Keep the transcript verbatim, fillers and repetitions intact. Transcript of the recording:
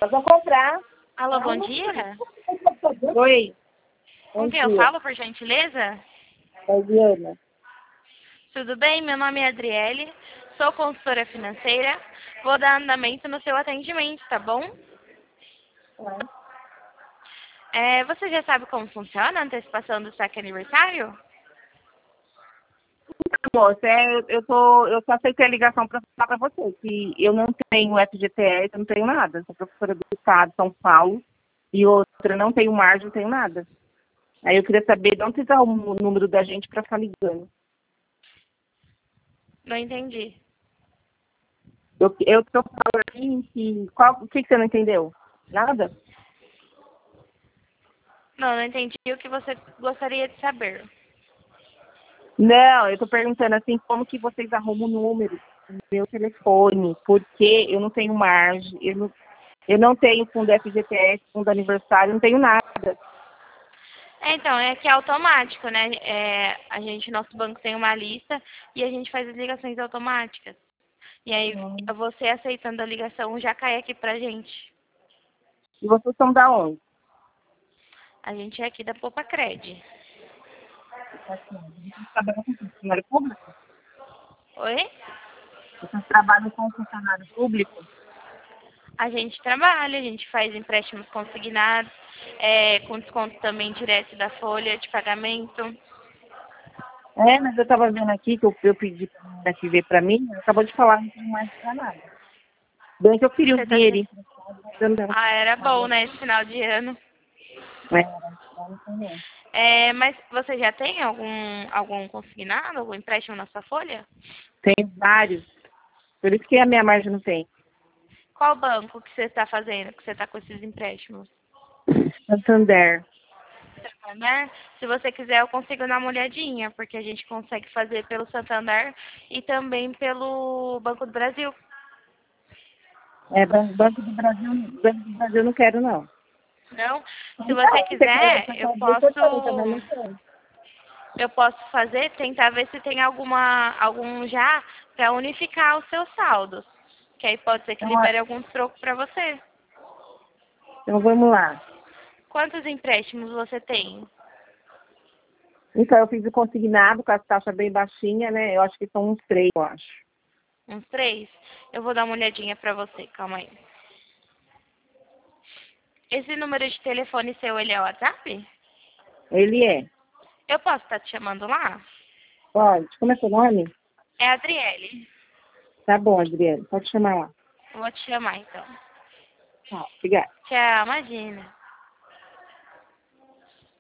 Nós vamos comprar. Alô, bom dia. Oi. Com quem eu falo, por gentileza? É Diana. Tudo bem? Meu nome é Adriele, sou consultora financeira. Vou dar andamento no seu atendimento, tá bom? É, você já sabe como funciona a antecipação do saque aniversário? Moça, é, eu, eu, tô, eu só aceitei a ligação para falar para você que eu não tenho F G T S, eu não tenho nada. Sou professora do Estado de São Paulo e outra, não tenho margem, não tenho nada. Aí eu queria saber de onde vocês arrumam o número da gente para ficar ligando. Não entendi. Eu, eu tô falando assim que... Qual, o que, que você não entendeu? Nada? Não, não entendi o que você gostaria de saber. Não, eu tô perguntando assim, como que vocês arrumam o número do meu telefone? Porque eu não tenho margem, eu não, eu não tenho fundo F G T S, fundo aniversário, não tenho nada. É, então, é que é automático, né? É, a gente, nosso banco tem uma lista e a gente faz as ligações automáticas. E aí, Hum. você aceitando a ligação já cai aqui pra gente. E vocês são da onde? A gente é aqui da Poupa Cred. Vocês trabalham com funcionário público? Oi? Vocês trabalham com funcionário público? A gente trabalha, a gente faz empréstimos consignados, é, com desconto também direto da folha de pagamento. É, mas eu estava vendo aqui que eu, eu pedi para a menina que veio para mim, ela acabou de falar, não tem mais para nada. Bem que eu queria Você os tá... dinheirinhos. Eu não tenho. Ah, era bom, né, esse final de ano. É, não tenho. É, mas você já tem algum, algum consignado, algum empréstimo na sua folha? Tem vários. Por isso que a minha margem não tem. Qual banco que você está fazendo, que você está com esses empréstimos? Santander. Santander? Se você quiser, eu consigo dar uma olhadinha, porque a gente consegue fazer pelo Santander e também pelo Banco do Brasil. É, Ban- Banco do Brasil, Banco do Brasil eu não quero, não. Não? Se você Então, você quer, quiser, você eu quer ver, você tem, também não posso, sei. eu posso fazer, tentar ver se tem alguma, algum já para unificar os seus saldos. Que aí pode ser que Então, ó, libere algum troco para você. então vamos lá. Quantos empréstimos você tem? Então, eu fiz o consignado com as taxas bem baixinhas, né? Eu acho que são uns três, eu acho. Uns três? Eu vou dar uma olhadinha pra você, calma aí. Esse número de telefone seu, ele é o WhatsApp? Ele é. Eu posso estar te chamando lá? Pode. Como é seu nome? É a Adriele. Tá bom, Adriana. Pode chamar lá. Eu vou te chamar, então. Tá, obrigada. Tchau, imagina.